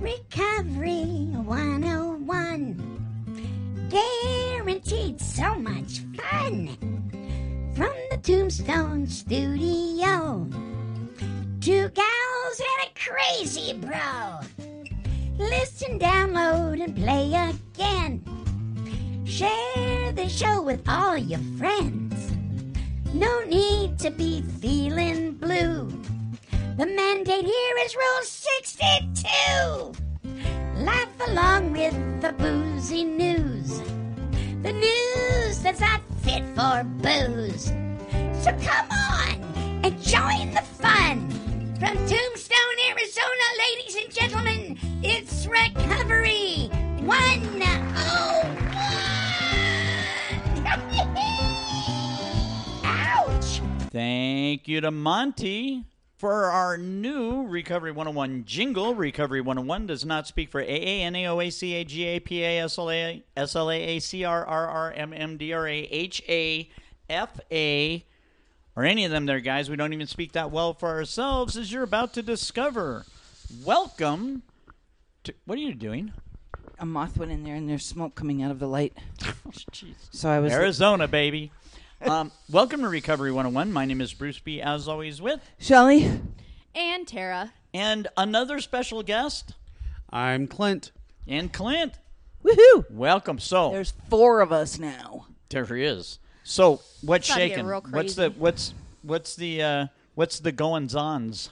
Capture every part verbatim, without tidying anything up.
Recovery one oh one. Guaranteed so much fun. From the Tombstone Studio. Two gals and a crazy bro. Listen, download, and play again. Share the show with all your friends. No need to be feeling blue. The mandate here is Rule sixty-two. Laugh along with the boozy news. The news that's not fit for booze. So come on and join the fun. From Tombstone, Arizona, ladies and gentlemen, it's Recovery one oh one. Ouch! Thank you to Monty for our new Recovery one oh one jingle. Recovery one oh one does not speak for A A, N A O A, C A, G A, P A, S L A, S L A A, C R, R R, M M, D R A, H A, F A, or any of them there, guys. We don't even speak that well for ourselves, as you're about to discover. Welcome to... What are you doing? A moth went in there, and there's smoke coming out of the light. Oh, jeez. So I was... Arizona, baby. Um, welcome to Recovery one oh one. My name is Bruce B., as always, with... Shelley? And Tara. And another special guest. I'm Clint. And Clint. Woohoo! Welcome. So... There's four of us now. There is. So, what's It's about to get shaking? real What's crazy. the what's what's the uh, what's the goings-ons?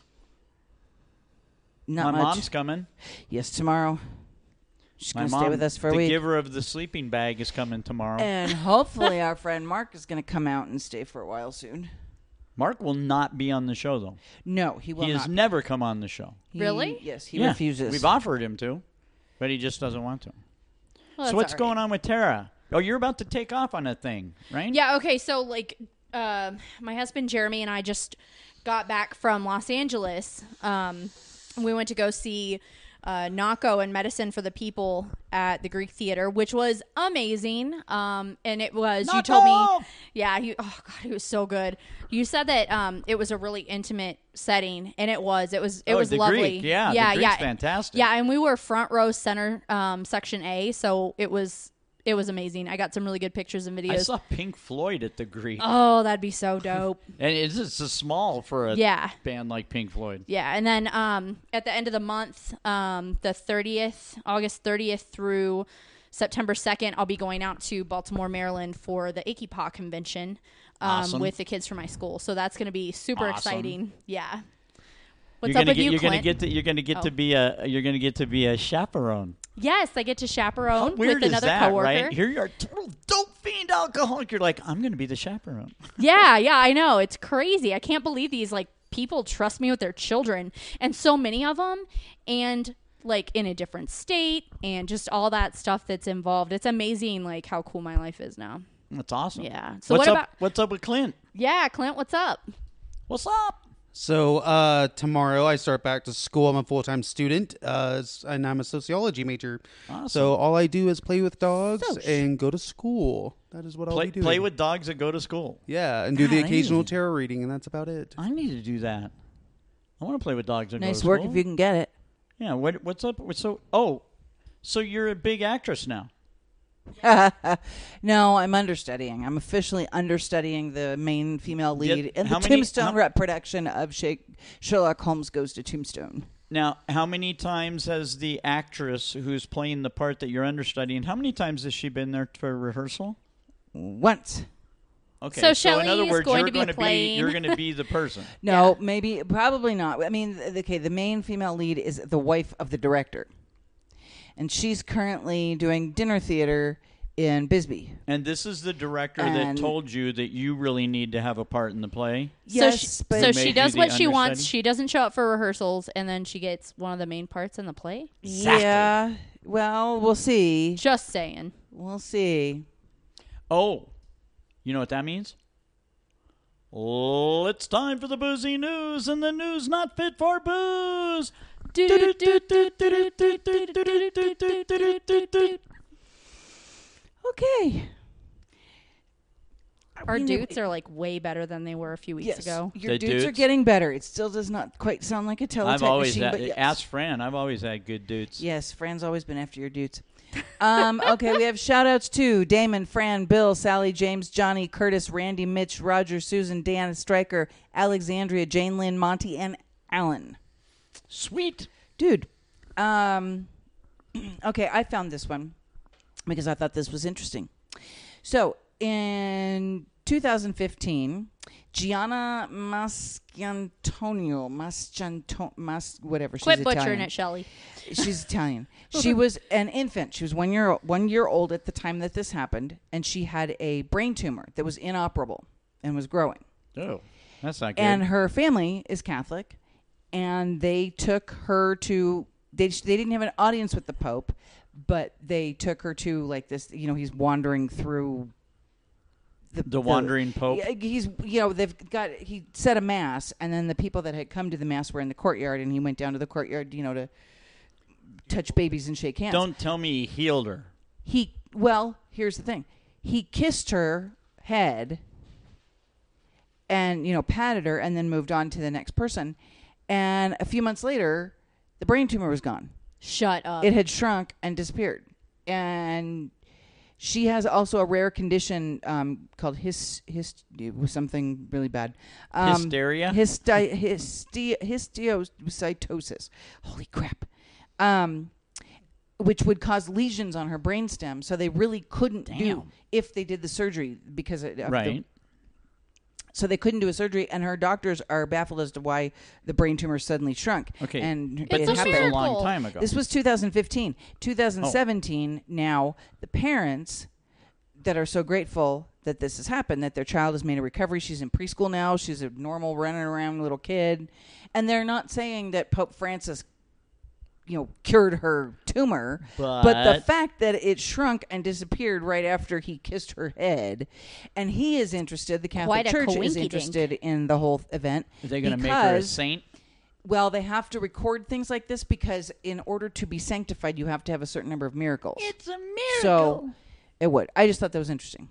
Not My much. mom's coming. Yes, tomorrow. She's My going to mom, stay with us for a the week. giver of the sleeping bag, is coming tomorrow. And hopefully our friend Mark is going to come out and stay for a while soon. Mark will not be on the show, though. No, he will he not. has never come on the show. He- Really? Yes, he Yeah, refuses. We've offered him to, but he just doesn't want to. Well, so that's what's all going right. on with Tara? Oh, you're about to take off on a thing, right? Yeah, okay, so, like, uh, my husband Jeremy and I just got back from Los Angeles. Um, we went to go see uh, Nako and Medicine for the People at the Greek Theater, which was amazing. Um, and it was, you told Nako! me, yeah, he, oh, God, he was so good. You said that um, it was a really intimate setting, and it was. It was, it Oh, was the lovely. Greek, yeah, the yeah, Greek's yeah. fantastic. Yeah, and we were front row center, um, section A, so it was... It was amazing. I got some really good pictures and videos. I saw Pink Floyd at the Greek. Oh, that'd be so dope. And it's just a small for a Yeah. band like Pink Floyd. Yeah, and then um, at the end of the month, um, the thirtieth, August thirtieth through September second, I'll be going out to Baltimore, Maryland for the Icky Paw convention um, Awesome. with the kids from my school. So that's going to be super Awesome. exciting. Yeah. What's you're up gonna with get, you, you're Clint? gonna get to, you're gonna get Oh. to be a you're gonna get to be a chaperone. Yes, I get to How chaperone weird with is another that, coworker. right? Here you are, total dope fiend alcoholic. You're like, I'm gonna be the chaperone. Yeah, yeah, I know. It's crazy. I can't believe these like people trust me with their children, and so many of them, and like in a different state, and just all that stuff that's involved. It's amazing, like how cool my life is now. That's awesome. Yeah. So what's what up? about? What's up with Clint? Yeah, Clint, what's up? What's up? So uh, tomorrow I start back to school. I'm a full-time student, uh, s- and I'm a sociology major. Awesome. So all I do is play with dogs So sh- and go to school. That is what I'll Play be doing. play with dogs and go to school. Yeah, and do the Golly. occasional tarot reading, and that's about it. I need to do that. I want to play with dogs and go Nice to work school. if you can get it. Yeah. What what's up? So oh, so you're a big actress now. No, I'm understudying. I'm officially understudying the main female lead Yeah, in how the many- Tombstone how- rep production of Sha- Sherlock Holmes Goes to Tombstone. Now, how many times has the actress who's playing the part that you're understudying? How many times has she been there for rehearsal? Once. Okay, So in Shelley other is words, going you're to be going to be playing- you're going to be the person. No, maybe, probably not. I mean, th- okay, the main female lead is the wife of the director. And she's currently doing dinner theater in Bisbee. And this is the director And- that told you that you really need to have a part in the play. Yes, so she, but so Made she you does the what she wants. understudy? She doesn't show up for rehearsals, and then she gets one of the main parts in the play. Yeah, well, we'll see. Just saying. We'll see. Oh, you know what that means? Oh, it's time for the boozy news, and the news not fit for booze. Okay. Our we never- dudes are like way better than they were a few weeks yes, ago. your The dudes, are dudes? getting better. It still does not quite sound like a teletype I've always machine, had, but yes. ask Fran. I've always had good dudes. Yes, Fran's always been after your dudes. Um, okay, we have shout outs to Damon, Fran, Bill, Sally, James, Johnny, Curtis, Randy, Mitch, Roger, Susan, Dan, Stryker, Alexandria, Jane Lynn, Monty, and Alan. Sweet. Dude, um, okay, I found this one because I thought this was interesting. So, in two thousand fifteen, Gianna Mascantonio, Mascanto, Mas, whatever, she's Quit Italian. butchering it, Shelley. She's Italian. She was an infant. She was one year one year old at the time that this happened, and she had a brain tumor that was inoperable and was growing. Oh, that's not good. And her family is Catholic, and they took her to they they didn't have an audience with the Pope, but they took her to like this. You know, he's wandering through. The, The wandering Pope? Yeah, he's you know they've got he said a mass, and then the people that had come to the mass were in the courtyard, and he went down to the courtyard, you know, to touch babies and shake hands. Don't tell me he healed her. He well, here's the thing. He kissed her head and, you know, patted her and then moved on to the next person. And a few months later, the brain tumor was gone. Shut up. It had shrunk and disappeared. And she has also a rare condition um, called his his it was something really bad. Um, Hysteria? Hysti- hysti- histiocytosis. Holy crap. Um, which would cause lesions on her brainstem, so they really couldn't do Damn. if they did the surgery because of the- Right. so they couldn't do a surgery, and her doctors are baffled as to why the brain tumor suddenly shrunk. Okay. And But it this was happened. a long miracle. time ago. This was two thousand fifteen. two thousand seventeen, now, the parents that are so grateful that this has happened, that their child has made a recovery. She's in preschool now. She's a normal, running around little kid. And they're not saying that Pope Francis, you know, cured her tumor. But, the But- fact that it shrunk and disappeared right after he kissed her head, and he is interested, the Catholic Quite a Church is coinkydink. interested in the whole event. Are they going to make her a because- saint? Well, they have to record things like this because in order to be sanctified, you have to have a certain number of miracles. It's a miracle. So it would. I just thought that was interesting.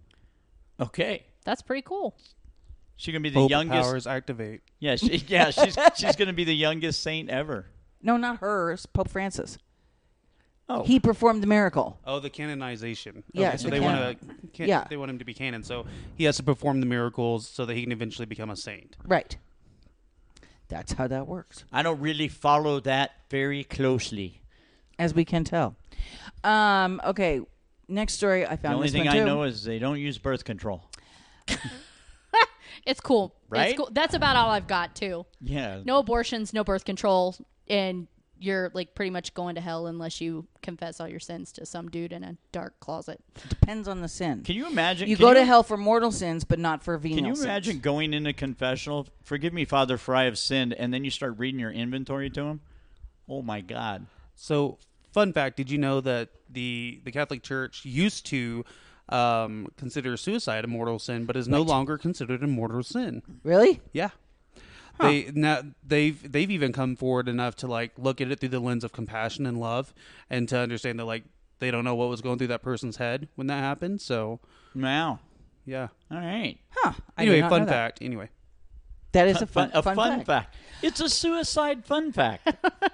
Okay. That's pretty cool. She's going to be the Hope youngest. powers activate. Yeah, she, yeah, she's she's going to be the youngest saint ever. No, not hers. Pope Francis. Oh. He performed the miracle. Oh, the canonization. Yeah, Okay, so the they canon- want to. Can- yeah. They want him to be canon, so he has to perform the miracles so that he can eventually become a saint. Right. That's how that works, I don't really follow that very closely. as we can tell. Um, okay, next story. I The found only this thing one I too. know is they don't use birth control. It's cool. Right? It's cool. That's about all I've got too. Yeah. No abortions, no birth control, and you're like pretty much going to hell unless you confess all your sins to some dude in a dark closet. Depends on the sin. Can you imagine? You can go to hell for mortal sins, but not for venial Can you sins. imagine going into confessional? Forgive me, Father, for I have sinned, and then you start reading your inventory to him. Oh my God! So, fun fact: did you know that the the Catholic Church used to um, consider suicide a mortal sin, but is no longer considered a mortal sin? Really? Yeah. They now they've they've even come forward enough to like look at it through the lens of compassion and love, and to understand that like they don't know what was going through that person's head when that happened. So Wow. yeah. All right. Huh. I did Anyway, not fun know that. fact. Anyway, That is a fun, a fun, fun, fact. fact. It's a suicide fun fact.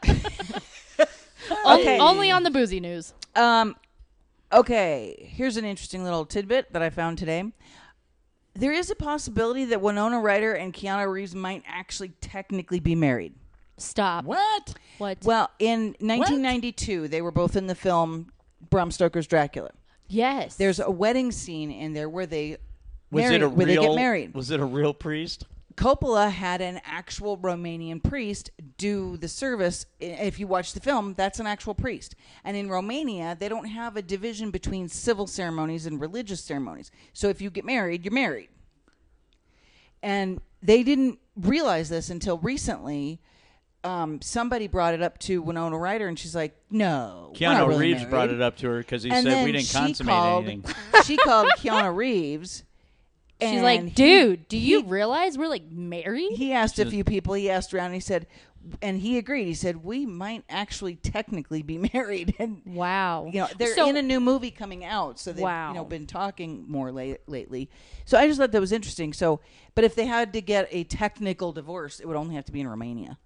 Okay. Only on the boozy news. Um, okay, here's an interesting little tidbit that I found today. There is a possibility that Winona Ryder and Keanu Reeves might actually technically be married. Stop. What? What? Well, in nineteen ninety-two, they were both in the film Bram Stoker's Dracula. Yes. There's a wedding scene in there where they Was married, it a where real? they get married. Was it a real priest? Coppola had an actual Romanian priest do the service. If you watch the film, that's an actual priest. And in Romania, they don't have a division between civil ceremonies and religious ceremonies. So if you get married, you're married. And they didn't realize this until recently. Um, somebody brought it up to Winona Ryder, and she's like, no, we're not Keanu really Reeves married. brought it up to her because he And said then we didn't she consummate called, anything. She called Keanu Reeves She's And like, he- dude, do you he- realize we're like married? He asked a few people. He asked around. He said, and he agreed. He said, we might actually technically be married. And Wow. you know, they're So- in a new movie coming out, so they've Wow. you know been talking more late, lately. So I just thought that was interesting. So, but if they had to get a technical divorce, it would only have to be in Romania.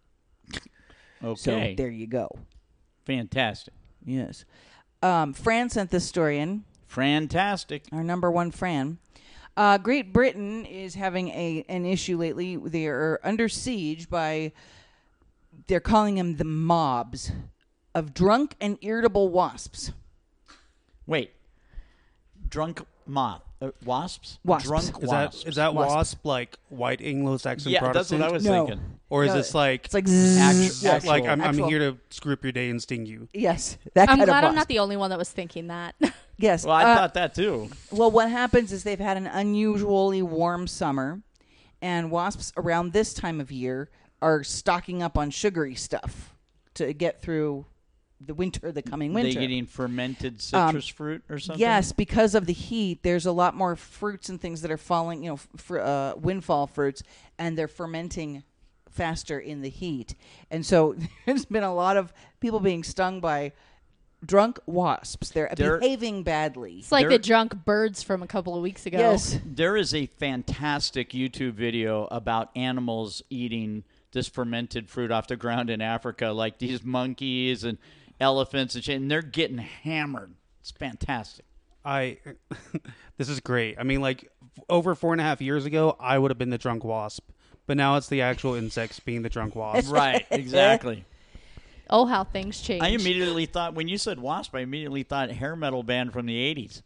Okay. So there you go. Fantastic. Yes. Um, Fran sent this story in. Fantastic. Our number one Fran. Uh, Great Britain is having a an issue lately. They are under siege by, they're calling them the mobs of drunk and irritable wasps. Wait. Drunk moth. Uh, wasps? Wasps. Drunk Is wasps. that is that Wasp. wasp like white Anglo-Saxon yeah, Protestant? that's what I was No. thinking. Or is No, this like It's like zzz, Actu- yes. like I'm, I'm Actual- here to screw up your day and sting you? Yes, that I'm kind glad of I'm not wasp. the only one that was thinking that. Yes. Well, I uh, thought that too. Well, what happens is they've had an unusually warm summer, and wasps around this time of year are stocking up on sugary stuff to get through the winter, the coming winter. They eating fermented Um, citrus fruit or something? Yes, because of the heat, there's a lot more fruits and things that are falling, you know, fr- uh, windfall fruits, and they're fermenting faster in the heat. And so there's been a lot of people being stung by drunk wasps. They're, They're- behaving badly. It's like They're- the drunk birds from a couple of weeks ago. Yes. There is a fantastic YouTube video about animals eating this fermented fruit off the ground in Africa, like these monkeys and elephants and shit, and they're getting hammered. It's fantastic. I this is great. I mean, like f- over four and a half years ago, I would have been the drunk wasp, but now it's the actual insects being the drunk wasp. Right, exactly. Oh, how things change. I immediately thought, when you said wasp, I immediately thought hair metal band from the eighties.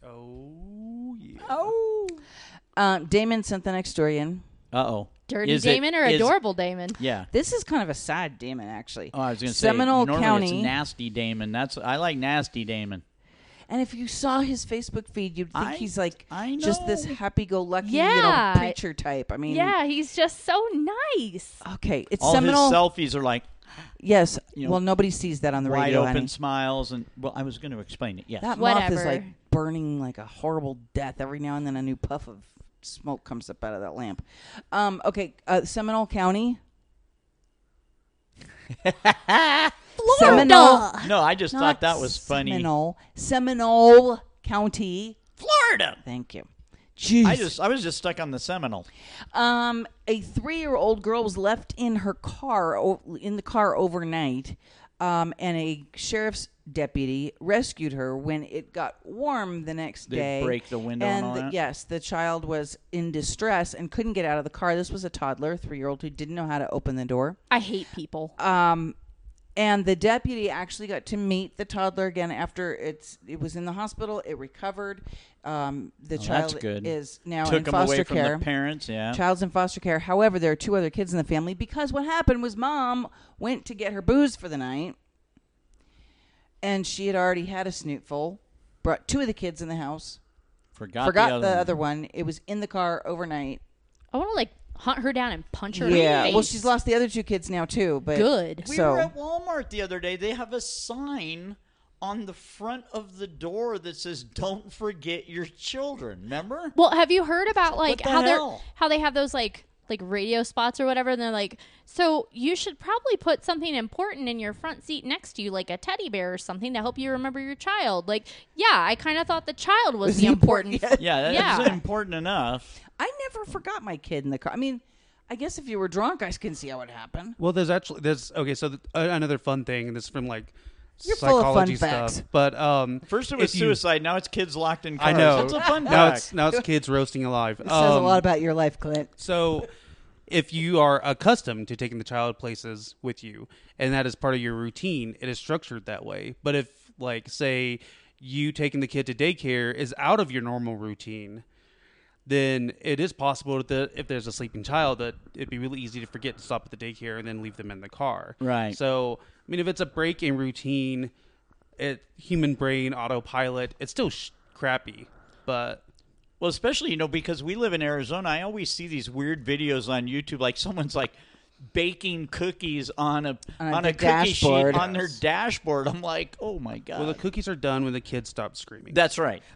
Oh yeah. Oh. Um, Damon sent the next story in. Uh-oh. Dirty Is it- Damon or is- adorable Damon? Yeah. This is kind of a sad Damon, actually. Oh, I was going to say, Seminole normally County. it's Nasty Damon. That's I like Nasty Damon. And if you saw his Facebook feed, you'd think I- he's like I just this know. happy-go-lucky, you Yeah. know, preacher type. I mean, Yeah, he's just so nice. okay, it's All Seminole. his selfies are like yes, you know, well, nobody sees that on the wide radio. open honey. smiles. And well, I was going to explain it. Yes. That moth is Whatever. like burning like a horrible death. Every now and then, a new puff of smoke comes up out of that lamp. Um, okay, uh, Seminole County. Seminole, No, I just not thought that was funny. Seminole, Seminole County. Florida. Thank you. Jeez. I just I was just stuck on the Seminole. Um, a three-year-old girl was left in her car, o- in the car overnight, um, and a sheriff's deputy rescued her when it got warm the next They day. break the window and and all the- that? yes, the child was in distress and couldn't get out of the car. This was a toddler, three-year-old, who didn't know how to open the door. I hate people. Um, and the deputy actually got to meet the toddler again after it's it was in the hospital. It recovered. Um, the Oh, child that's good. is now Took in them foster away from care. the parents. Yeah. Child's in foster care. However, there are two other kids in the family because what happened was mom went to get her booze for the night, and she had already had a snootful. Brought two of the kids in the house. Forgot, forgot the other the one. other one. It was in the car overnight. I want to like hunt her down and punch her. Yeah. in the face. Well, she's lost the other two kids now too. But Good. We so were at Walmart the other day. They have a sign on the front of the door that says "Don't forget your children." Remember? Well, have you heard about like the how they're hell? how they have those like like radio spots or whatever, and they're like, so you should probably put something important in your front seat next to you, like a teddy bear or something to help you remember your child. Like, yeah, I kind of thought the child was, Was the the important- important. Yeah, that's Yeah. important enough. I never forgot my kid in the car. I mean, I guess if you were drunk, I can see how it happened. Well, there's actually there's okay. So th- uh, another fun thing, and this is from like You're full of fun psychology facts. stuff. But um, First it was if you- suicide. Now it's kids locked in I cars. know. That's a fun Now fact. it's now it's kids roasting alive. It says a Um, lot about your life, Clint. So, if you are accustomed to taking the child places with you, and that is part of your routine, it is structured that way. But if, like, say, you taking the kid to daycare is out of your normal routine, then it is possible that if there's a sleeping child, that it'd be really easy to forget to stop at the daycare and then leave them in the car. Right. So, I mean, if it's a break in routine, it human brain autopilot, it's still sh- crappy, but. Well, especially, you know, because we live in Arizona, I always see these weird videos on YouTube, like someone's like baking cookies on a On on the a cookie dashboard. sheet on their dashboard. I'm like, oh my god. Well, the cookies are done when the kids stop screaming. That's right.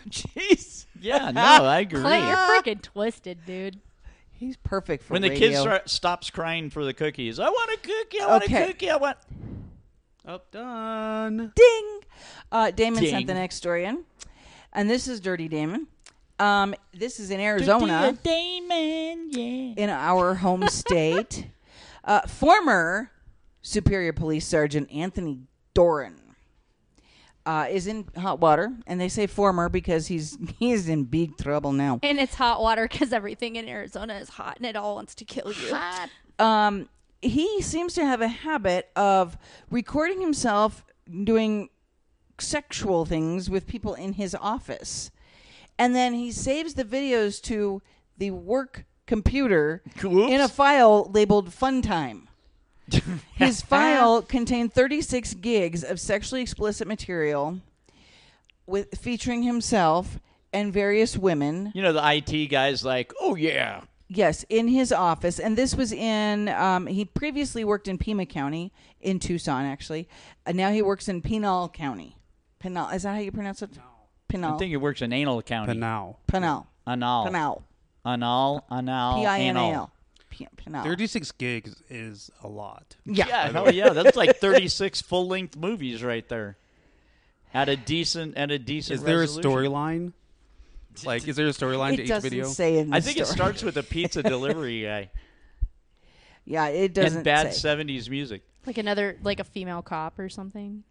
Jeez. Yeah, no, I agree. Clay, you're freaking twisted, dude. He's perfect for When the radio. kid start, stops crying for the cookies, I want a cookie. I want Okay. a cookie. I want. Oh, done. Ding! Uh, Damon Ding. sent the next story in. And this is Dirty Damon. Um, this is in Arizona, Damon, yeah. in our home state. Uh, former Superior Police Sergeant Anthony Doran uh, is in hot water. And they say former because he's he's in big trouble now. And it's hot water because everything in Arizona is hot and it all wants to kill you. Um, he seems to have a habit of recording himself doing sexual things with people in his office. And then he saves the videos to the work computer Whoops. in a file labeled Fun Time. His file contained thirty-six gigs of sexually explicit material with featuring himself and various women. You know, the I T guy's like, oh, yeah. Yes, in his office. And this was in, um, he previously worked in Pima County, in Tucson, actually. And now he works in Pinal County. Pinal, is that how you pronounce it? Pinal. I think it works in Anal County. Pinal. Pinal. Anal. Pinal. Anal. Anal. P I N A anal. L. P- Pinal. thirty-six gigs is a lot. Yeah. Yeah, hell yeah. That's like thirty-six full-length movies right there. At a decent, at a decent Is there a resolution. storyline? Like, is there a storyline to It each doesn't video? say in the I think it story. starts with a pizza delivery guy Yeah, it doesn't and bad say. seventies music. Like another, like a female cop or something.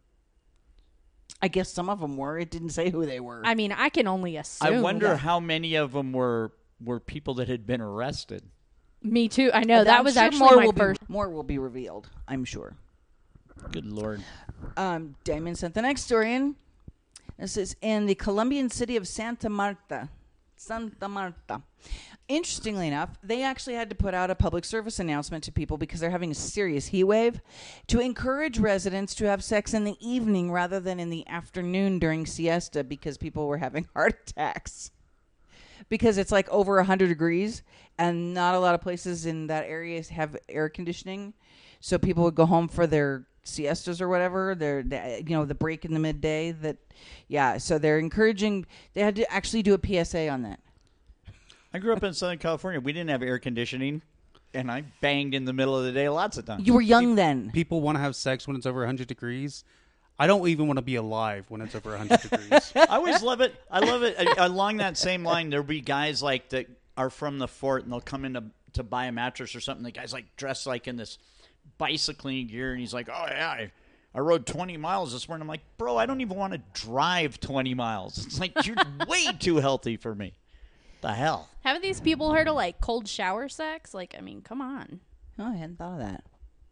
I guess some of them were. It didn't say who they were. I mean, I can only assume. I wonder how many of them were were people that had been arrested. Me too. I know But that I'm was sure actually more my will first. Be, more will be revealed, I'm sure. Good Lord. Um, Damon sent the next story in. This is in the Colombian city of Santa Marta. Santa Marta. Interestingly enough, they actually had to put out a public service announcement to people because they're having a serious heat wave to encourage residents to have sex in the evening rather than in the afternoon during siesta because people were having heart attacks. Because it's like over one hundred degrees and not a lot of places in that area have air conditioning. So people would go home for their siestas or whatever, their, you know, the break in the midday. That, yeah, so they're encouraging, they had to actually do a P S A on that. I grew up in Southern California. We didn't have air conditioning, and I banged in the middle of the day lots of times. You were young then. People want to have sex when it's over one hundred degrees. I don't even want to be alive when it's over one hundred degrees. I always love it. I love it. Uh, Along that same line, there'll be guys like that are from the fort, and they'll come in to, to buy a mattress or something. The guy's like dressed like in this bicycling gear, and he's like, "Oh yeah, I, I rode twenty miles this morning." I'm like, "Bro, I don't even want to drive twenty miles. It's like you're way too healthy for me." The hell? Haven't these people heard of like cold shower sex? Like, I mean, come on. Oh, I hadn't thought of that.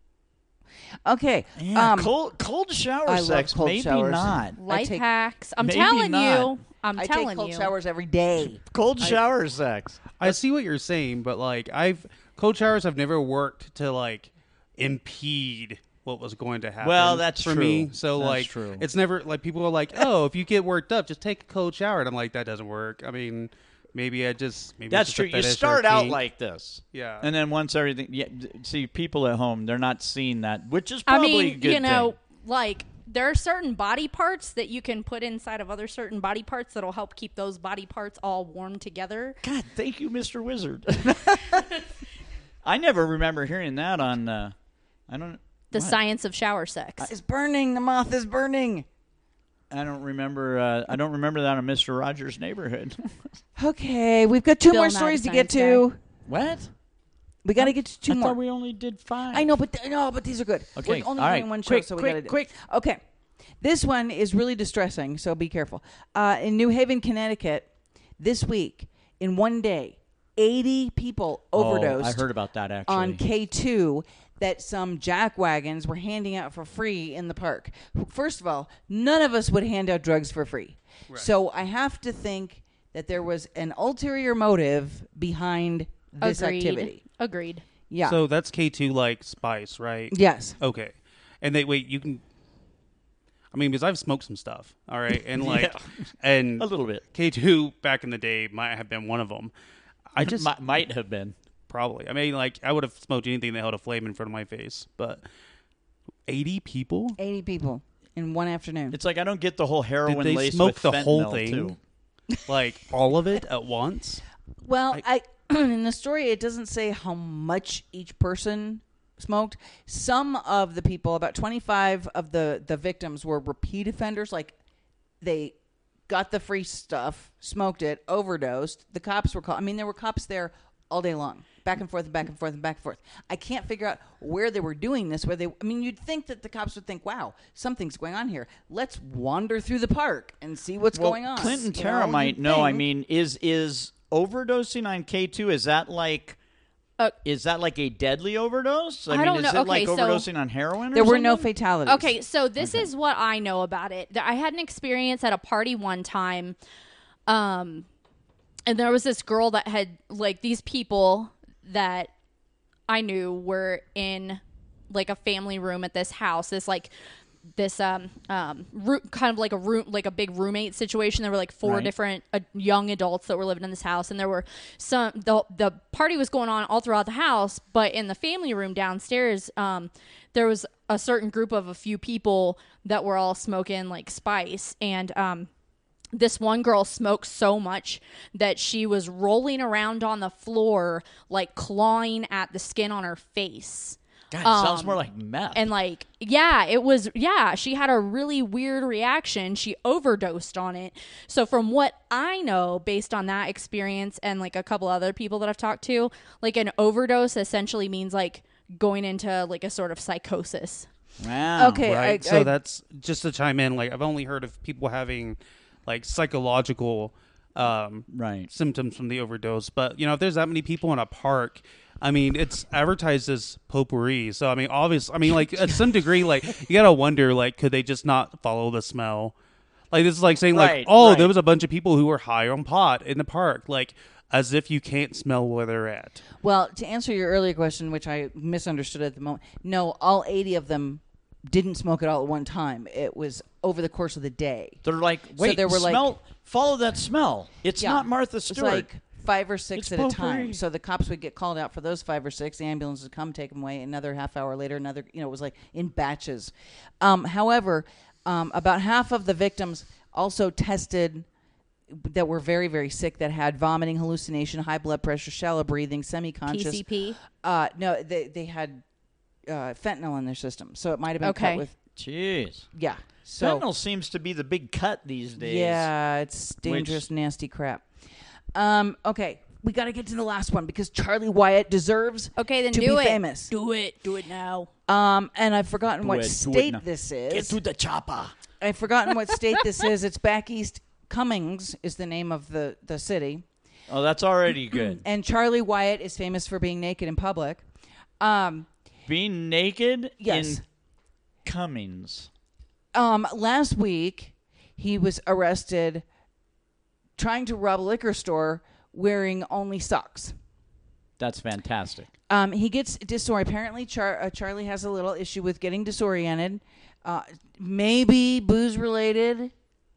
Okay. Yeah, um, cold cold shower I love sex, cold maybe showers. not. Life take- hacks. I'm Maybe telling not. you. I'm I telling take cold you. showers every day. Cold shower sex. I see what you're saying, but like I've cold showers have never worked to like impede what was going to happen. Well, that's for true. me. So That's like true. it's never like people are like, "Oh, if you get worked up, just take a cold shower." And I'm like, "That doesn't work." I mean, maybe I just maybe That's it's just true. a You fetish or a start out kink. like this. Yeah. And then once everything, yeah, see, people at home, they're not seeing that, which is I probably a mean, good you know, thing. like there are certain body parts that you can put inside of other certain body parts that'll help keep those body parts all warm together. God, thank you, Mister Wizard. I never remember hearing that on, uh, I don't The what? science of shower sex. It's burning. The moth is burning. I don't remember, uh, I don't remember that on Mister Rogers' Neighborhood. Okay, we've got two Bill more Nye the stories to get Science to. What? We got to get to two I more. thought we only did five. I know, but th- no, but these are good. Okay, We're only all right. doing one show, Quick, so we quick, gotta do. quick. Okay, this one is really distressing, so be careful. Uh, in New Haven, Connecticut, this week, in one day, eighty people overdosed Oh, I heard about that, actually. on K two that some jack wagons were handing out for free in the park. First of all, none of us would hand out drugs for free. So I have to think that there was an ulterior motive behind this Agreed. activity. Agreed. Yeah. So that's K two like spice, right? yes. Okay. And they wait, you can I mean, because I've smoked some stuff, all right? And like Yeah. and A little bit. K two back in the day might have been one of them. I just Mi- might have been. probably. I mean, like I would have smoked anything that held a flame in front of my face, but eighty people? eighty people in one afternoon. It's like I don't get the whole heroin Did they laced smoke with the fentanyl, whole thing? too. Like all of it at once? Well, I, in the story, it doesn't say how much each person smoked. Some of the people, about twenty-five of the, the victims, were repeat offenders. Like, they got the free stuff, smoked it, overdosed. The cops were called. I mean, there were cops there all day long, back and forth and back and forth and back and forth. I can't figure out where they were doing this. Where they, I mean, you'd think that the cops would think, "Wow, something's going on here. Let's wander through the park and see what's well, going on." Clinton You Terra know, might you'd know. I think- mean, is is overdosing on K two? Is that like? Uh, is that like a deadly overdose? I, I mean, don't is know. it like Okay, so- overdosing on heroin? Or there were no something? fatalities. Okay, so this is what I know about it. Th- I had an experience at a party one time, um, and there was this girl that had, like, these people that I knew were in, like, a family room at this house. This, like, this um um roo- kind of like a room, like a big roommate situation. There were like four Right. different uh, young adults that were living in this house, and there were some. the The party was going on all throughout the house, but in the family room downstairs, um, there was a certain group of a few people that were all smoking like spice, and um. This one girl smoked so much that she was rolling around on the floor, like clawing at the skin on her face. God, it Um, sounds more like meth. And like, yeah, it was, yeah, she had a really weird reaction. She overdosed on it. So from what I know, based on that experience and like a couple other people that I've talked to, like an overdose essentially means like going into like a sort of psychosis. wow. Okay, Right. I- so I- that's just to chime in. Like I've only heard of people having like psychological um, Right. symptoms from the overdose, but you know, if there's that many people in a park, I mean, it's advertised as potpourri. So I mean, obviously, I mean, like at some degree, like you gotta wonder, like, could they just not follow the smell? Like this is like saying, Right, like, oh, right. there was a bunch of people who were high on pot in the park, like as if you can't smell where they're at. Well, to answer your earlier question, which I misunderstood at the moment, no, all eighty of them didn't smoke it all at one time. It was over the course of the day. They're like, wait, there were, like- smell, follow that smell. It's Yeah. not Martha It was Stewart. like five or six It's at a potpourri. time. So the cops would get called out for those five or six. The ambulance would come, take them away. Another half hour later, another, you know, it was like in batches. Um, however, um, about half of the victims also tested that were very, very sick, that had vomiting, hallucination, high blood pressure, shallow breathing, semi-conscious. P C P. Uh, no, they, they had uh, fentanyl in their system. So it might have been Okay. cut with, Jeez. yeah. So Fentanyl seems to be the big cut these days. yeah, it's dangerous, Which- nasty crap. Um, okay, we got to get to the last one because Charlie Wyatt deserves Okay, then to do be it. famous. Do it. Do it now. Um, and I've forgotten Do what it, do it state now. this Get is. to the chopper. I've forgotten what state this is. It's back east. Cummings is the name of the, the city. Oh, that's already good. And Charlie Wyatt is famous for being naked in public. Um, Being naked Yes. in Cummings. um, last week, he was arrested trying to rob a liquor store wearing only socks. That's fantastic. Um, he gets disoriented. Apparently, Char- uh, Charlie has a little issue with getting disoriented. Uh, maybe booze related.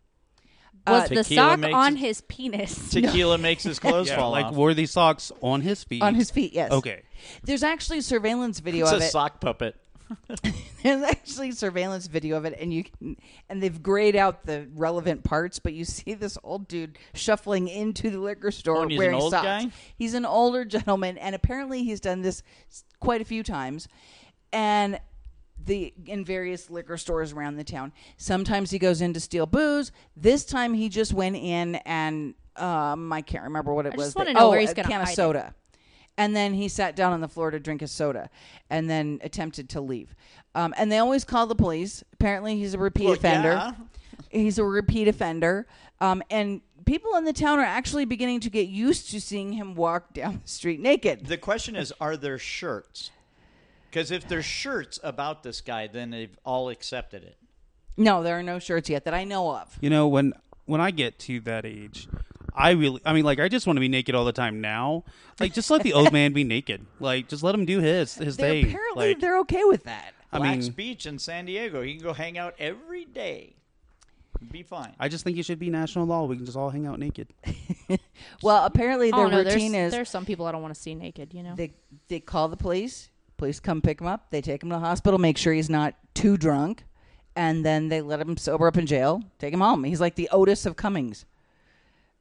Was Uh, the Tequila sock makes on it- his penis? Tequila makes his clothes Yeah, fall like off. wore these socks on his feet. on his feet, yes. Okay. There's actually surveillance video It's of a it. sock puppet. There's actually surveillance video of it, and you can, and they've grayed out the relevant parts, but you see this old dude shuffling into the liquor store Oh, and he's an wearing old socks. guy? He's an older gentleman, and apparently he's done this s- quite a few times, and the in various liquor stores around the town. Sometimes he goes in to steal booze. This time he just went in and um, I can't remember what it I was. just wanna that- know oh, where he's a gonna can of hide it. soda. And then he sat down on the floor to drink his soda and then attempted to leave. Um, and they always call the police. Apparently, he's a repeat Well, offender. yeah. He's a repeat offender. Um, and people in the town are actually beginning to get used to seeing him walk down the street naked. The question is, are there shirts? Because if there's shirts about this guy, then they've all accepted it. No, there are no shirts yet that I know of. You know, when when I get to that age, I really, I mean, like, I just want to be naked all the time now. Like, just let the old man be naked. Like, just let him do his his They're, thing. apparently, Like, they're okay with that. I Black's mean, Beach in San Diego. He can go hang out every day. Be fine. I just think it should be national law. We can just all hang out naked. Well, apparently I their don't know. routine there's, is there's some people I don't want to see naked. You know. they they call the police. Police come pick him up. They take him to the hospital, make sure he's not too drunk, and then they let him sober up in jail. Take him home. He's like the Otis of Cummings.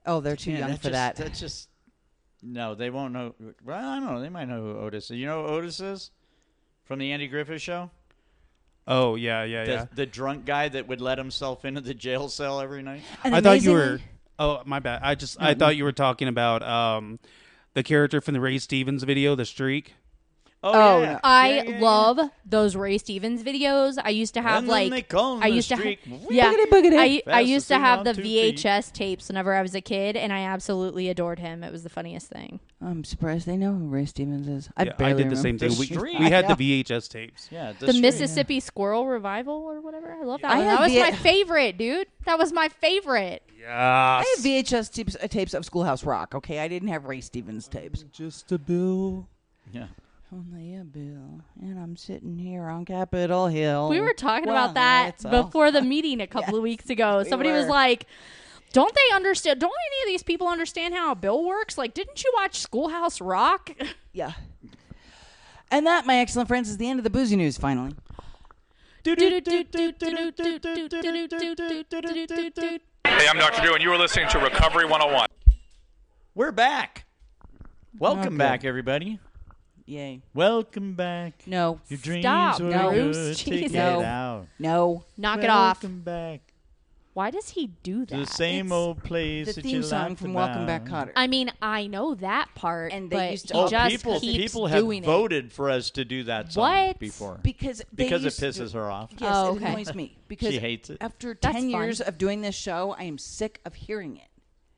Oh, they're too Yeah, young that for just, that. That's just no. They won't know. Well, I don't know. They might know who Otis is. You know who Otis is from the Andy Griffith Show? Oh yeah, yeah, The, yeah. the drunk guy that would let himself into the jail cell every night. And I thought you were. amazingly- Oh, my bad. I just I thought you were talking about um, the character from the Ray Stevens video, The Streak. Oh, yeah. no. I Yeah, yeah, yeah. love those Ray Stevens videos. I used to have And then like they call him I the used to streak. ha- yeah Boogity, boogity. I, I Fastest used to thing have on the two V H S feet. tapes whenever I was a kid, and I absolutely adored him. It was the funniest thing. I'm surprised they know who Ray Stevens is. I Yeah, I barely did the same The thing. We, Streak. we had I the know. V H S tapes. Yeah, The, streak. Mississippi Squirrel Revival or whatever. I love that I one. had That was V- my favorite, dude. That was my favorite. Yes. I have V H S tapes, uh, tapes of Schoolhouse Rock. Okay, I didn't have Ray Stevens tapes. Just a bill. Yeah. Only a bill, and I'm sitting here on Capitol Hill. We were talking Well, about that it's all before the meeting a couple of weeks ago. we Somebody was were. like, "Don't they understand? Don't any of these people understand how a bill works? Like, didn't you watch Schoolhouse Rock?" Yeah. And that, my excellent friends, is the end of the boozy news. Finally, Hey, I'm Doctor Drew, and you are listening to Recovery one oh one. We're back. Welcome Okay. back, everybody. yay! Welcome back. No, Your dreams Stop, were no. good. Bruce, Take Jesus. it out. no. Knock it off. Welcome back Why does he do to that? the same It's old place The that theme you song laughed from Welcome about. Back, Cotter. I mean, I know that part, And they but used to- he Oh, just people, keeps people have doing it. voted for us to do that song What? before Because they because it used to- pisses her off. Yes, Oh, it okay. annoys me because She hates it. after That's ten fun. years of doing this show, I am sick of hearing it.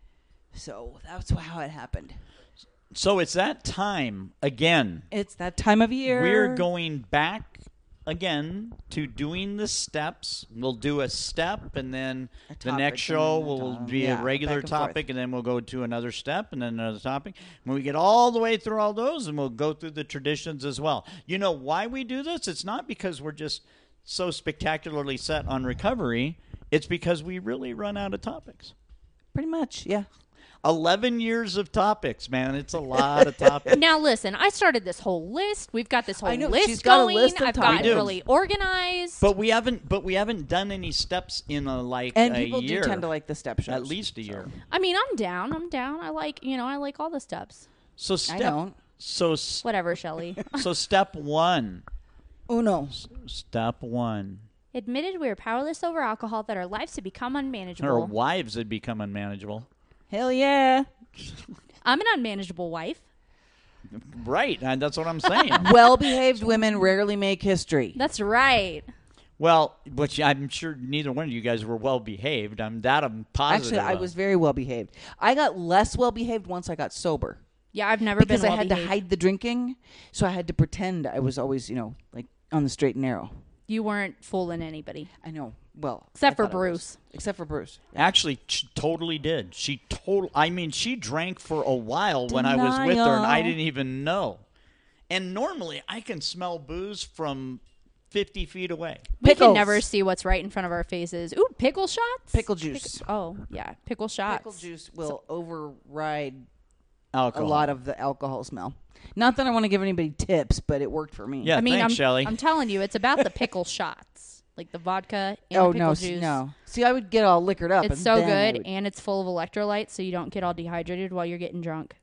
So that's how it happened. So it's that time again. It's that time of year. We're going back again to doing the steps. We'll do a step, and then A the topic, next show and then a will top- be yeah, a regular back and forth. topic, and then we'll go to another step, and then another topic. When we get all the way through all those, and we'll go through the traditions as well. You know why we do this? It's not because we're just so spectacularly set on recovery. It's because we really run out of topics. Pretty much, yeah. eleven years of topics, man. It's a lot of topics. Now listen, I started this whole list. We've got this whole I know, list she's got a going. list of I've topics. gotten We do. really organized. But we haven't. But we haven't done any steps in a like And a people year. do tend to like the step shows. at least a so. year. I mean, I'm down. I'm down. I like, you know, I like all the steps. So I step. don't. So s- Whatever, Shelley. so step one. Uno. Step one. Admitted we are powerless over alcohol, that our lives have become Our unmanageable. wives had become unmanageable. Hell yeah. I'm an unmanageable wife. Right, and that's what I'm saying. Well-behaved women rarely make history. That's right. well, which I'm sure neither one of you guys were well behaved. I'm that I'm positive. Actually, I of. was very well-behaved. I got less well-behaved once I got sober. Yeah, I've never Because been I had to well-behaved. hide the drinking, so I had to pretend I was always, you know, like on the straight and narrow. You weren't fooling anybody. I know. Well, Except I for thought I was. Bruce. Except for Bruce. Actually, she totally did. She total. I mean, she drank for a while when I was with her, and I Denial. didn't even know. And normally, I can smell booze from fifty feet away. We can Pickles. never see what's right in front of our faces. Ooh, pickle shots? Pickle juice. Pick- oh, yeah, pickle shots. Pickle juice will override Alcohol. a lot of the alcohol smell. Not that I want to give anybody tips, but it worked for me. Yeah, I mean, thanks, I'm, Shelley. I'm telling you, it's about the pickle shots. Like the vodka and Oh the pickle no, juice. no. See, I would get all liquored up. It's and so then I good, would- and it's full of electrolytes, so you don't get all dehydrated while you're getting drunk.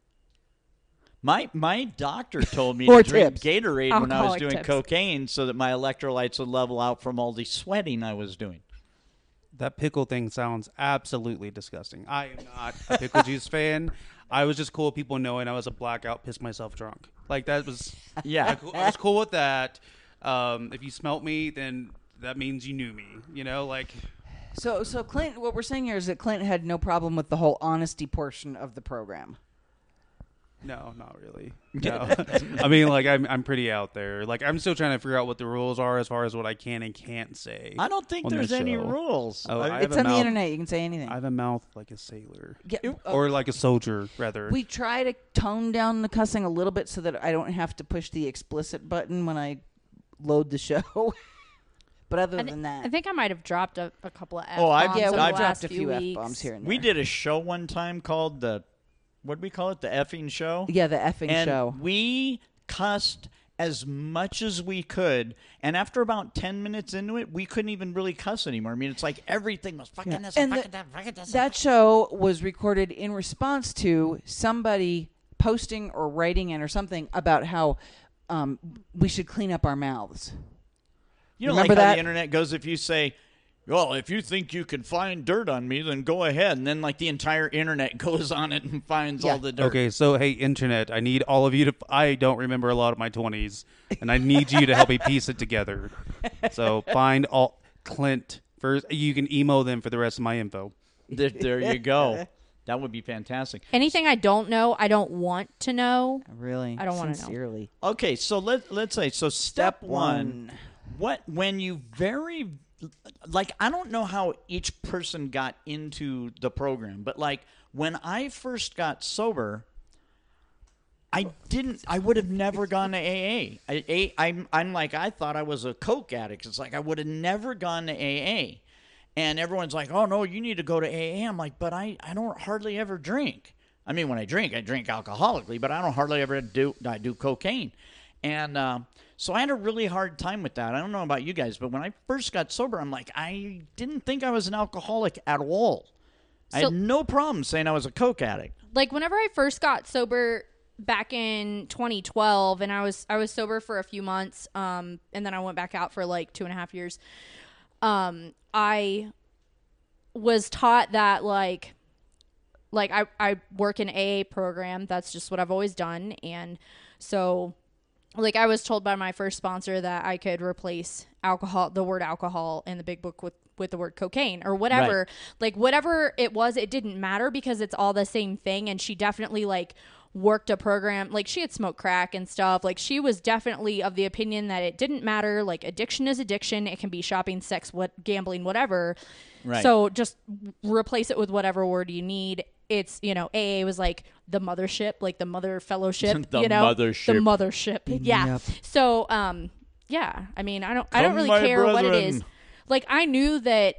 My my doctor told me Or to drink tips. Gatorade when I was Alcoholic doing tips. cocaine so that my electrolytes would level out from all the sweating I was doing. That pickle thing sounds absolutely disgusting. I am not a pickle juice fan. I was just cool with people knowing I was a blackout, pissed myself drunk. Like that was Yeah. I was cool with that. Um, if you smelt me, then that means you knew me. You know, like So, so Clint, what we're saying here is that Clint had no problem with the whole honesty portion of the program. no, not really. No, I mean, like I'm I'm pretty out there. Like I'm still trying to figure out what the rules are as far as what I can and can't say. I don't think on there's this any show. rules. Oh, I- I have It's a on the mouth- internet. You can say anything. I have a mouth like a sailor, Yeah, uh, or like a soldier, rather. we try to tone down the cussing a little bit so that I don't have to push the explicit button when I load the show. But other I, than thi- that, I think I might have dropped a, a couple of F Oh, I've- bombs yeah, over we I've the dropped last a few few f weeks. bombs here and there. we did a show one time called the, what do we call it? The effing show. Yeah, the effing and show. we cussed as much as we could. And after about ten minutes into it, we couldn't even really cuss anymore. I mean, it's like everything was fucking Yeah. this And fucking the- that, fucking this. That show was recorded in response to somebody posting or writing in or something about how um, we should clean up our mouths. You know, Remember like how that? the internet goes, if you say, well, if you think you can find dirt on me, then go ahead. And then, like, the entire internet goes on it and finds Yeah. all the dirt. Okay, so hey, internet, I need all of you to. I don't remember a lot of my twenties, and I need you to help me piece it together. So find all Clint first. You can email them for the rest of my info. There, there you go. That would be fantastic. Anything I don't know, I don't want to know. Really? I don't wanna know. Sincerely. Okay, so let, let's say, so step, Step one, one. what, when you very, like, I don't know how each person got into the program, but, like, when I first got sober, I didn't, I would have never gone to A A. I, A I'm, I'm like, I thought I was a Coke addict. It's like, I would have never gone to A A. And everyone's like, oh, no, you need to go to A A. I'm like, but I, I don't hardly ever drink. I mean, when I drink, I drink alcoholically, but I don't hardly ever do, I do cocaine. And uh, so I had a really hard time with that. I don't know about you guys, but when I first got sober, I'm like, I didn't think I was an alcoholic at all. I So- had no problem saying I was a Coke addict. Like whenever I first got sober back in twenty twelve, and I was I was sober for a few months, um, and then I went back out for like two and a half years. Um, I was taught that like like I, I work in A A program. That's just what I've always done. And so like I was told by my first sponsor that I could replace alcohol, the word alcohol in the big book with, with the word cocaine or whatever. Right. Like whatever it was, it didn't matter because it's all the same thing. And she definitely like worked a program, like she had smoked crack and stuff. Like she was definitely of the opinion that it didn't matter. Like addiction is addiction. It can be shopping, sex, what gambling, whatever. Right. So just replace it with whatever word you need. It's, you know, A A was like the mothership, like the mother fellowship, The you know, mothership. the mothership. Yeah. Yep. So, um, yeah, I mean, I don't, I don't Come, really my care what it brethren. is. Like, I knew that,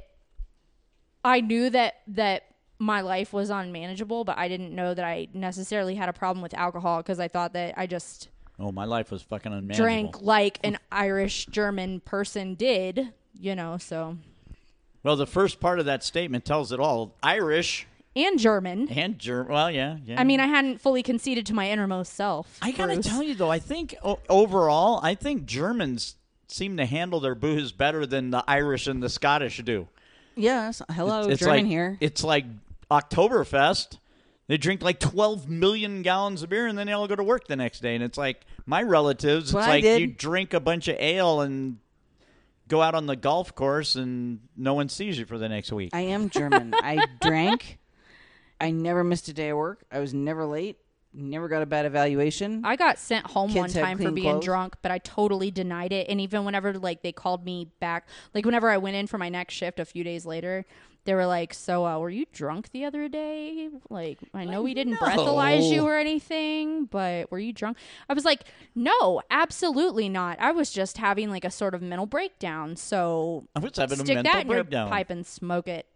I knew that, that my life was unmanageable, but I didn't know that I necessarily had a problem with alcohol because I thought that I just Oh, my life was fucking unmanageable. drank like an Irish German person did, you know, so. Well, the first part of that statement tells it all. Irish And German. and German. Well, yeah, yeah. I mean, I hadn't fully conceded to my innermost self. I gotta Bruce. tell you though, I think o- overall, I think Germans seem to handle their booze better than the Irish and the Scottish do. Yes. Hello, It's German like, here. It's like Oktoberfest. They drink like twelve million gallons of beer and then they all go to work the next day. And it's like my relatives, it's What I like did. you drink a bunch of ale and go out on the golf course and no one sees you for the next week. I am German. I drank. I never missed a day of work. I was never late. Never got a bad evaluation. I got sent home Kids one had time for clean being clothes. drunk, but I totally denied it. And even whenever like they called me back, like whenever I went in for my next shift a few days later, they were like, "So, uh, were you drunk the other day? Like, I know we didn't no. breathalyze you or anything, but were you drunk?" I was like, "No, absolutely not. I was just having like a sort of mental breakdown. So I was having a stick mental that in breakdown. your pipe and smoke it."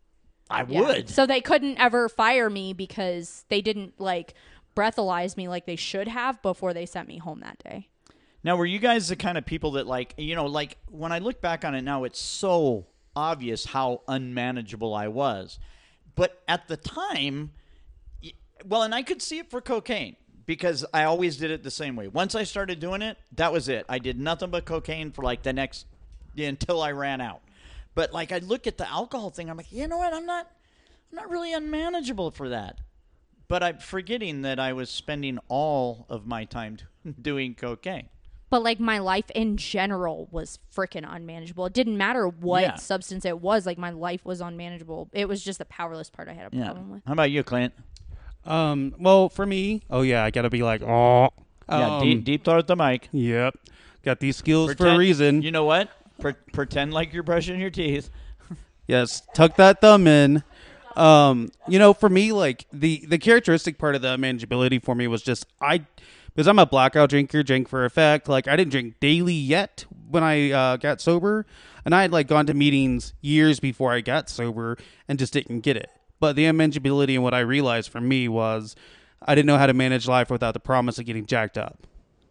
I Yeah. would. So they couldn't ever fire me because they didn't like breathalyze me like they should have before they sent me home that day. Now, were you guys the kind of people that, like, you know, like, when I look back on it now, it's so obvious how unmanageable I was. But at the time, y- well, and I could see it for cocaine because I always did it the same way. Once I started doing it, that was it. I did nothing but cocaine for, like, the next, yeah, until I ran out. But, like, I look at the alcohol thing, I'm like, you know what, I'm not, I'm not really unmanageable for that. But I'm forgetting that I was spending all of my time doing cocaine. But like my life in general was freaking unmanageable. It didn't matter what Yeah. substance it was. Like my life was unmanageable. It was just the powerless part I had a Yeah. problem with. How about you, Clint? Um, well, for me, oh yeah, I gotta be like, oh, Yeah, um, deep, deep throat the mic. Yep, got these skills for a Pretend- reason. You know what? Pre- pretend like you're brushing your teeth. Yes, tuck that thumb in. Um, you know, for me, like the the characteristic part of the manageability for me was just I, because I'm a blackout drinker, drink for effect. Like I didn't drink daily yet when I uh, got sober, and I had like gone to meetings years before I got sober and just didn't get it. But the unmanageability and what I realized for me was I didn't know how to manage life without the promise of getting jacked up.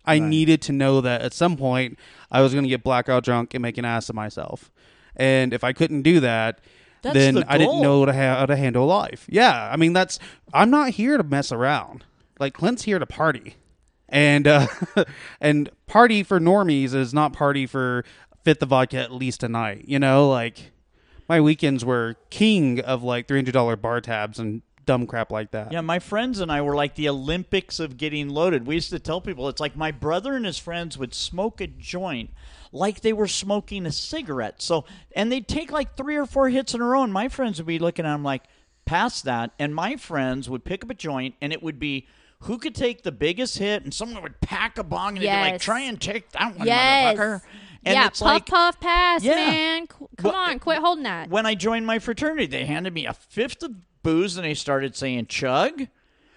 I Right. needed to know that at some point I was going to get blackout drunk and make an ass of myself. And if I couldn't do that, That's then the I didn't goal. know to ha- how to handle life. Yeah, I mean, that's I'm not here to mess around. Like, Clint's here to party. And uh, and party for normies is not party for fit the vodka at least a night. You know, like, my weekends were king of, like, three hundred dollars bar tabs and dumb crap like that. Yeah, my friends and I were like the Olympics of getting loaded. We used to tell people it's like my brother and his friends would smoke a joint like they were smoking a cigarette. So, and they'd take like three or four hits in a row, and my friends would be looking at them like, past that. And my friends would pick up a joint, and it would be who could take the biggest hit, and someone would pack a bong, and they'd be like, Yes. try and take that one, Yes. motherfucker. And yeah, it's puff, like, puff, pass, Yeah. man. Qu- Come Well, on, quit holding that. when I joined my fraternity, they handed me a fifth of booze and they started saying chug.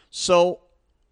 So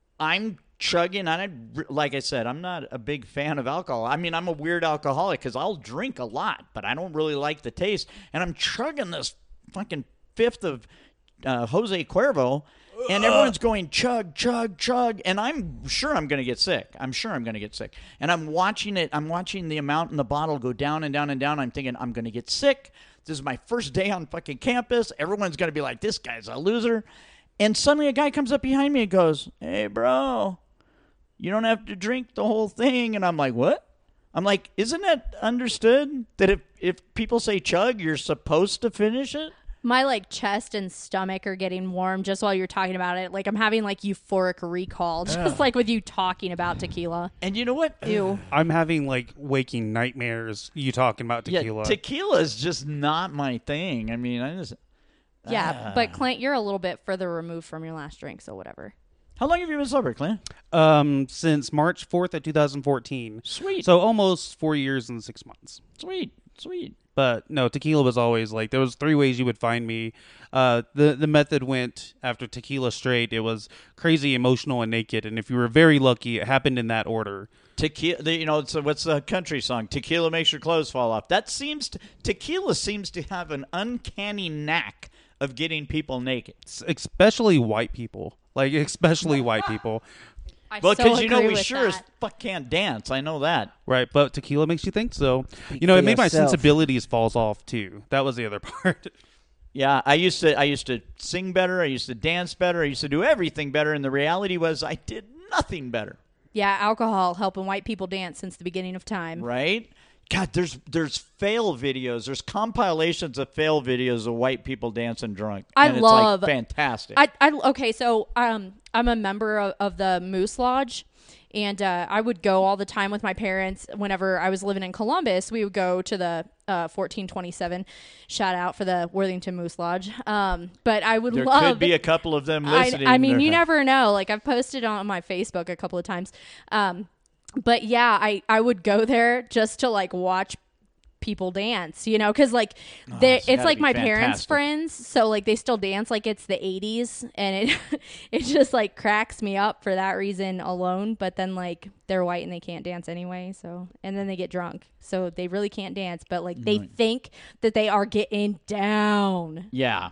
I'm chugging, and I, like I said, I'm not a big fan of alcohol. I mean, I'm a weird alcoholic because I'll drink a lot, but I don't really like the taste. And I'm chugging this fucking fifth of uh, Jose Cuervo, and everyone's going chug, chug, chug, and I'm sure I'm going to get sick. I'm sure I'm going to get sick. And I'm watching it. I'm watching the amount in the bottle go down and down and down. I'm thinking I'm going to get sick. This is my first day on fucking campus. Everyone's going to be like, this guy's a loser. And suddenly a guy comes up behind me and goes, hey, bro, you don't have to drink the whole thing. And I'm like, what? I'm like, isn't it understood that if, if people say chug, you're supposed to finish it? My like chest and stomach are getting warm just while you're talking about it. Like I'm having like euphoric recall just like with you talking about tequila. And you know what? Ew. I'm having, like, waking nightmares you talking about tequila. Yeah, tequila is just not my thing. I mean, I just. Yeah, Ah. but Clint, you're a little bit further removed from your last drink, so whatever. How long have you been sober, Clint? um, since March fourth of two thousand fourteen. Sweet. So almost four years and six months. Sweet, sweet. But no, tequila was always like there was three ways you would find me. Uh, the the method went after tequila straight. It was crazy, emotional, and naked. And if you were very lucky, it happened in that order. Tequila, the- you know, it's a, what's the country song? Tequila makes your clothes fall off. That seems to, tequila seems to have an uncanny knack of getting people naked. S- Especially white people, like especially white people, I Well, so because you know agree we with sure as that. fuck can't dance. I know that. right? But tequila makes you think. So Speak you know, for it made my yourself. sensibilities falls off too. That was the other part. Yeah, I used to I used to sing better. I used to dance better. I used to do everything better. And the reality was I did nothing better. Yeah, alcohol helping white people dance since the beginning of time. Right? God, there's there's fail videos. There's compilations of fail videos of white people dancing drunk. I and it's love- like fantastic. I, I okay, so um, I'm a member of, of the Moose Lodge, and uh, I would go all the time with my parents. Whenever I was living in Columbus, we would go to the uh, fourteen twenty-seven. Shout out for the Worthington Moose Lodge. Um, but I would there love. could be a couple of them I, listening. I mean, They're- you never know. Like I've posted on my Facebook a couple of times. Um, but yeah, I I would go there just to like watch people dance, you know, because like they it's it's gotta like be my parents' fantastic. friends, so like they still dance like it's the eighties, and it it just like cracks me up for that reason alone. But then like they're white and they can't dance anyway, so and then they get drunk, so they really can't dance, but like they think that they are getting down. Yeah.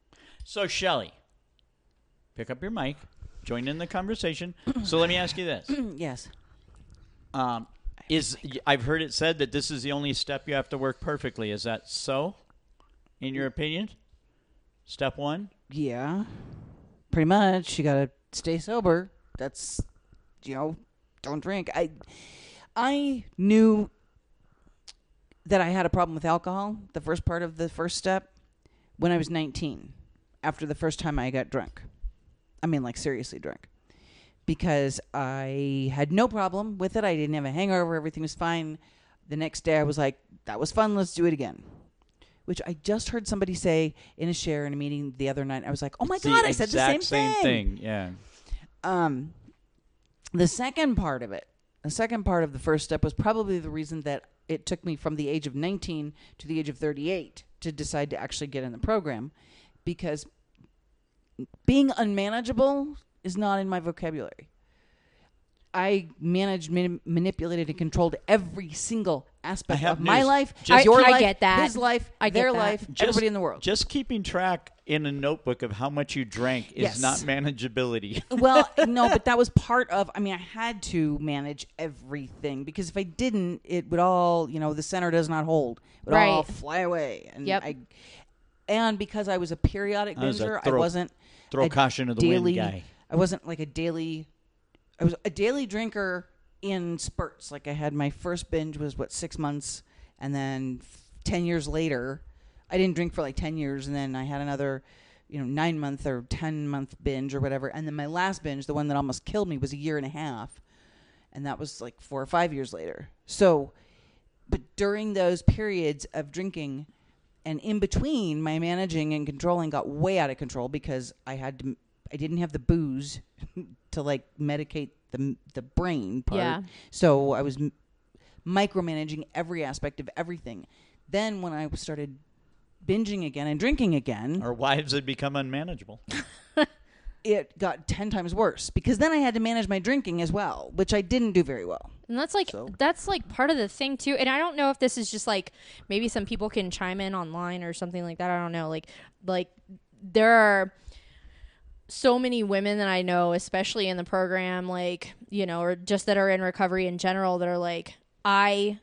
So, Shelly, pick up your mic, join in the conversation. So, let me ask you this. Yes. Um, is I've heard it said that this is the only step you have to work perfectly. Is that so, in your opinion? Step one? Yeah. Pretty much. You gotta stay sober. That's, you know, don't drink. I, I knew that I had a problem with alcohol, the first part of the first step, when I was nineteen, after the first time I got drunk. I mean, like, seriously drunk. Because I had no problem with it. I didn't have a hangover. Everything was fine. The next day I was like, that was fun. Let's do it again. Which I just heard somebody say in a share in a meeting the other night. I was like, oh, my It's the God, I said the same, exact same thing. thing. Yeah. Um, the second part of it, the second part of the first step was probably the reason that it took me from the age of nineteen to the age of thirty-eight to decide to actually get in the program, because being unmanageable is not in my vocabulary. I managed, man- manipulated, and controlled every single aspect have of my news. life, Just- your I life, get that. his life, I get their that. life, Just- everybody in the world. Just keeping track in a notebook of how much you drank is Yes. not manageability. Well, no, but that was part of. I mean, I had to manage everything because if I didn't, it would all, you know, the center does not hold. It would all Right. fly away. And Yep. I, and because I was a periodic I was a binger, throw- I wasn't throw a caution to the daily, wind guy. I wasn't like a daily. I was a daily drinker in spurts. Like I had my first binge was what six months, and then ten years later, I didn't drink for like ten years, and then I had another, you know, nine month or ten month binge or whatever, and then my last binge, the one that almost killed me, was a year and a half, and that was like four or five years later. So, but during those periods of drinking, and in between, my managing and controlling got way out of control because I had to. I didn't have the booze to like medicate the the brain part. Yeah. So I was m- micromanaging every aspect of everything. Then when I started binging again and drinking again, Our wives had become unmanageable. it got ten times worse because then I had to manage my drinking as well, which I didn't do very well. And that's like So- that's like part of the thing too. And I don't know if this is just like maybe some people can chime in online or something like that. I don't know. Like like there are so many women that I know, especially in the program, like, you know, or just that are in recovery in general, that are like, I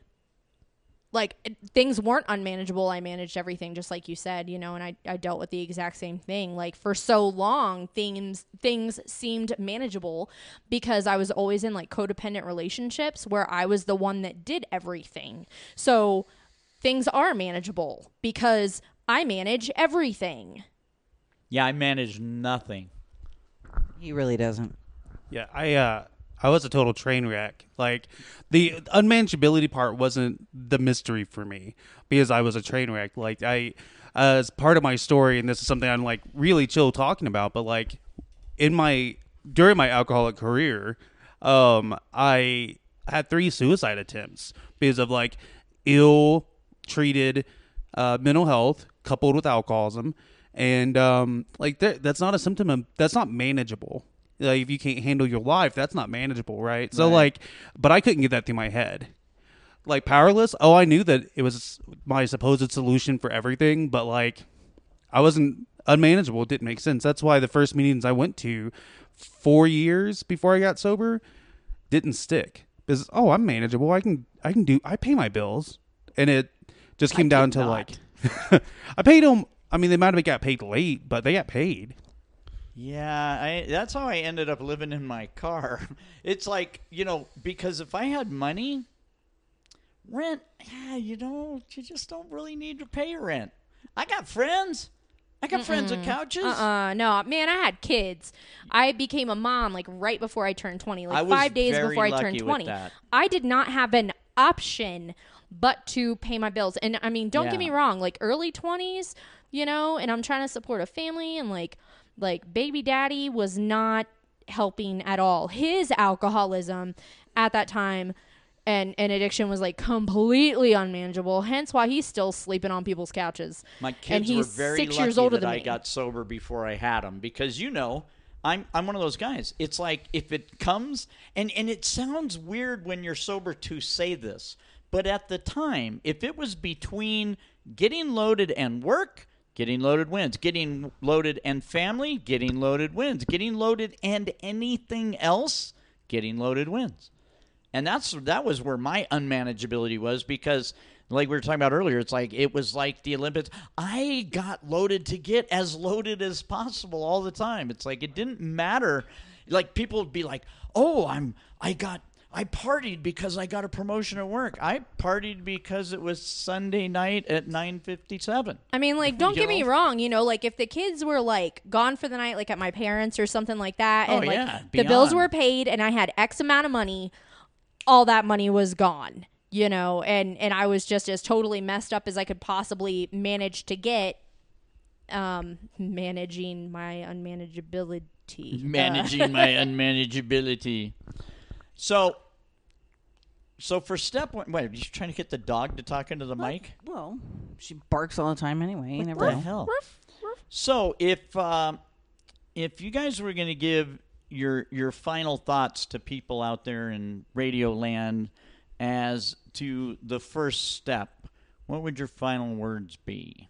like it- things weren't unmanageable. I managed everything just like you said, you know, and I, I dealt with the exact same thing. Like for so long, things things seemed manageable because I was always in like codependent relationships where I was the one that did everything. So things are manageable because I manage everything. Yeah, I managed nothing. He really doesn't. Yeah, I uh I was a total train wreck. Like the unmanageability part wasn't the mystery for me because I was a train wreck. Like I as part of my story, and this is something I'm like really chill talking about, but like in my during my alcoholic career, um I had three suicide attempts because of like ill treated uh mental health coupled with alcoholism. And um, like there, that's not a symptom of that's not manageable. Like if you can't handle your life, that's not manageable, right? So Right. like, but I couldn't get that through my head. Like powerless. Oh, I knew that it was my supposed solution for everything, but like, I wasn't unmanageable. It didn't make sense. That's why the first meetings I went to, four years before I got sober, didn't stick. Because oh, I'm manageable. I can I can do. I pay my bills, and it just came I down did to not. like, I paid them. I mean, they might have got paid late, but they got paid. Yeah, I, that's how I ended up living in my car. It's like, you know, because if I had money, rent, yeah, you know, you just don't really need to pay rent. I got friends. I got friends with couches. Uh-uh, no, man, I had kids. I became a mom like right before I turned twenty, like I was five days very before I lucky turned with twenty. that. I did not have an option but to pay my bills. And I mean, don't Yeah. get me wrong, like early twenties, you know, and I'm trying to support a family, and like like baby daddy was not helping at all. His alcoholism at that time and, and addiction was like completely unmanageable, hence why he's still sleeping on people's couches. My and kids he's were very six lucky years older that than I me. got sober before I had them because, you know, I'm I'm one of those guys. It's like if it comes, and, and it sounds weird when you're sober to say this, but at the time, if it was between getting loaded and work, getting loaded wins. Getting loaded and family, getting loaded wins. Getting loaded and anything else, getting loaded wins. And that's that was where my unmanageability was because, like we were talking about earlier, it's like it was like the Olympics. I got loaded to get as loaded as possible all the time. It's like it didn't matter. Like people would be like, "Oh, I'm I got I partied because I got a promotion at work. I partied because it was Sunday night at nine fifty-seven." I mean, like, don't You get me know? wrong. You know, like, if the kids were, like, gone for the night, like, at my parents' or something like that, and, Oh, like, yeah, the bills beyond. were paid and I had X amount of money, all that money was gone, you know, and, and I was just as totally messed up as I could possibly manage to get, um, managing my unmanageability. Managing my unmanageability. So, so for step one, wait, are you trying to get the dog to talk into the mic? Well, she barks all the time anyway. You never What the know. hell? So if um, if you guys were going to give your your final thoughts to people out there in Radio Land as to the first step, what would your final words be?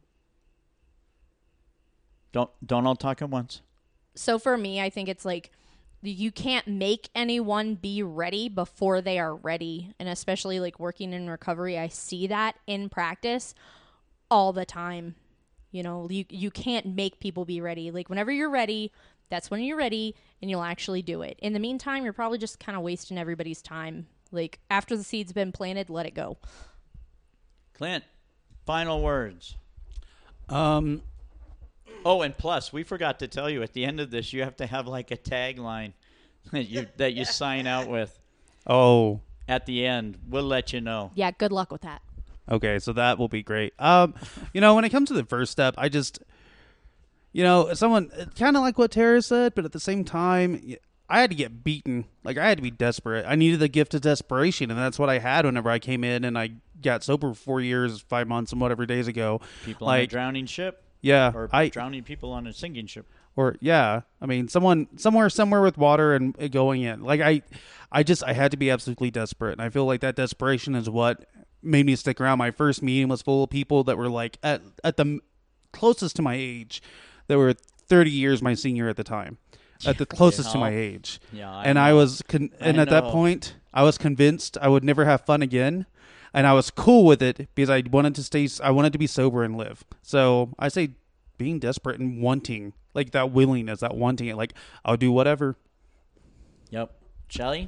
Don't don't all talk at once. So for me, I think it's like you can't make anyone be ready before they are ready. And especially like working in recovery, I see that in practice all the time. You know, you you can't make people be ready. Like whenever you're ready, that's when you're ready and you'll actually do it. In the meantime, you're probably just kind of wasting everybody's time. Like after the seed's been planted, let it go. Clint, final words. Um, Oh, and plus, we forgot to tell you at the end of this, you have to have like a tagline that you that you sign out with oh, at the end. We'll let you know. Yeah, good luck with that. okay, so that will be great. Um, you know, when it comes to the first step, I just, you know, someone kind of like what Tara said, but at the same time, I had to get beaten. Like I had to be desperate. I needed the gift of desperation, and that's what I had whenever I came in and I got sober for four years, five months, and whatever days ago. People on a like, drowning ship. yeah, Or I drowning people on a sinking ship. or yeah, I mean, someone somewhere somewhere with water and it going in. Like I, I just I had to be absolutely desperate, and I feel like that desperation is what made me stick around. My first meeting was full of people that were like at at the closest to my age, that were thirty years my senior at the time, at the closest to Yeah. my age. Yeah, I and I know. was con- and I at that know. point, I was convinced I would never have fun again. And I was cool with it because I wanted to stay. I wanted to be sober and live. So I say, being desperate and wanting, like that willingness, that wanting it. Like I'll do whatever. Yep. Shelly?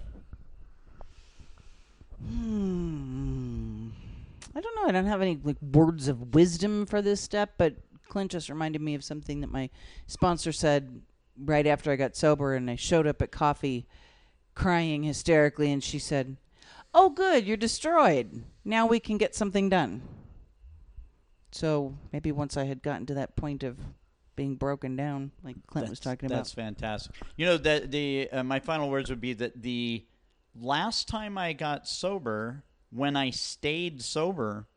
Hmm. I don't know. I don't have any like words of wisdom for this step, but Clint just reminded me of something that my sponsor said right after I got sober, and I showed up at coffee crying hysterically, and she said, "Oh, good, you're destroyed. Now we can get something done." So maybe once I had gotten to that point of being broken down, like Clint was talking about. That's fantastic. You know, that the uh, my final words would be that the last time I got sober, when I stayed sober,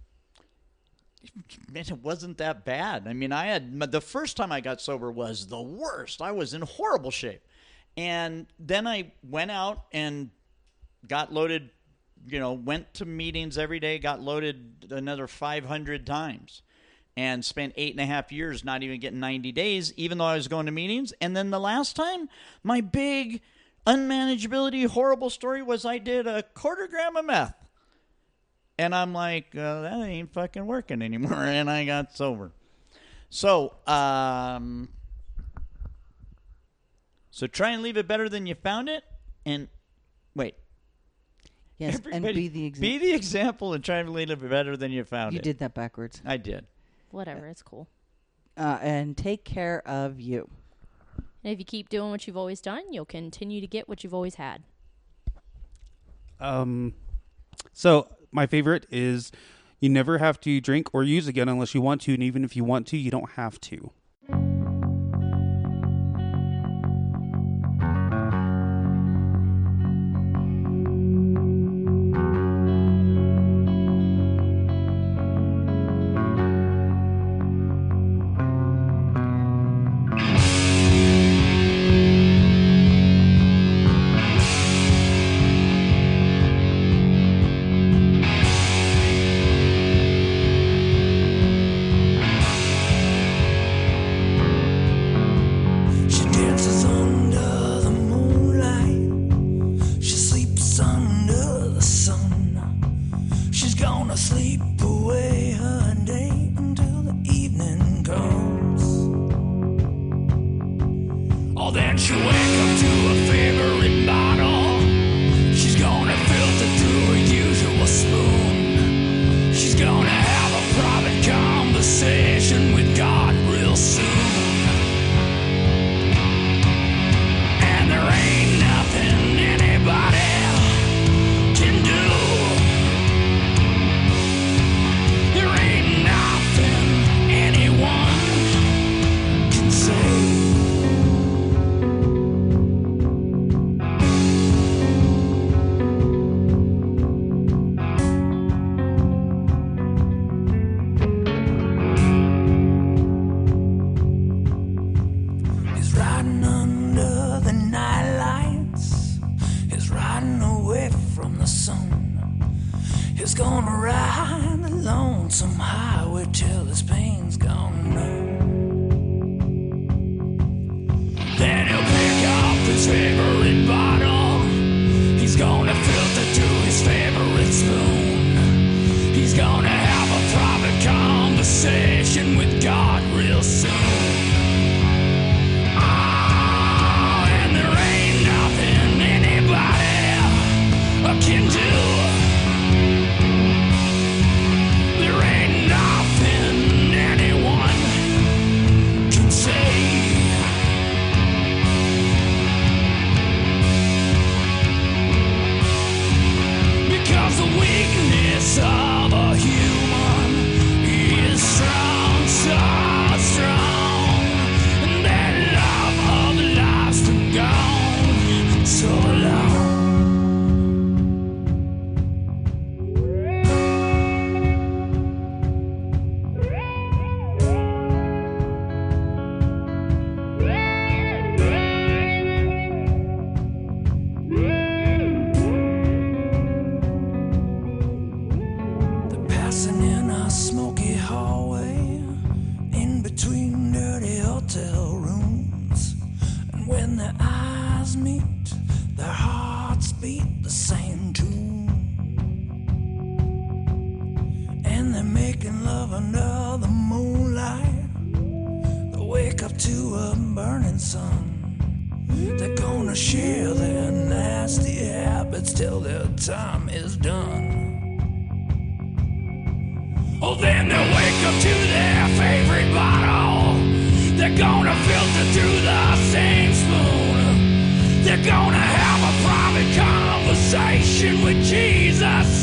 man, it wasn't that bad. I mean, I had the first time I got sober was the worst. I was in horrible shape, and then I went out and got loaded. You know, went to meetings every day, got loaded another five hundred times, and spent eight and a half years not even getting ninety days, even though I was going to meetings. And then the last time, my big unmanageability, horrible story was I did a quarter gram of meth. And I'm like, uh, that ain't fucking working anymore. And I got sober. So, um, so try and leave it better than you found it. And wait. Yes, and be the example. Be the example and try and leave it better than you found You it. did that backwards. I did. Whatever, it's cool. Uh, and take care of you. And if you keep doing what you've always done, you'll continue to get what you've always had. Um, so my favorite is, you never have to drink or use again unless you want to, and even if you want to, you don't have to. She dances under the moonlight. She sleeps under the sun. She's gonna sleep away her day until the evening comes. Oh, then she'll wake up to her favorite bottle. She's gonna filter through her usual spoon. She's gonna have a private conversation with God real soon. And there ain't nothing anybody can do He's gonna ride a lonesome highway till his pain's gone numb. Then he'll pick up his favorite bottle. He's gonna filter through his favorite spoon. He's gonna have a private conversation with God real soon. Oh, and there ain't nothing anybody can do. There ain't nothing anyone can say. Because the weakness of a human is strong, so strong. And that love of life's been gone so long. Passing in a smoky hallway, in between dirty hotel rooms. And when their eyes meet, their hearts beat the same tune. And they're making love under the moonlight. They wake up to a burning sun. They're gonna share their nasty habits till their time is done. Oh, then they'll wake up to their favorite bottle. They're gonna filter through the same spoon. They're gonna have a private conversation with Jesus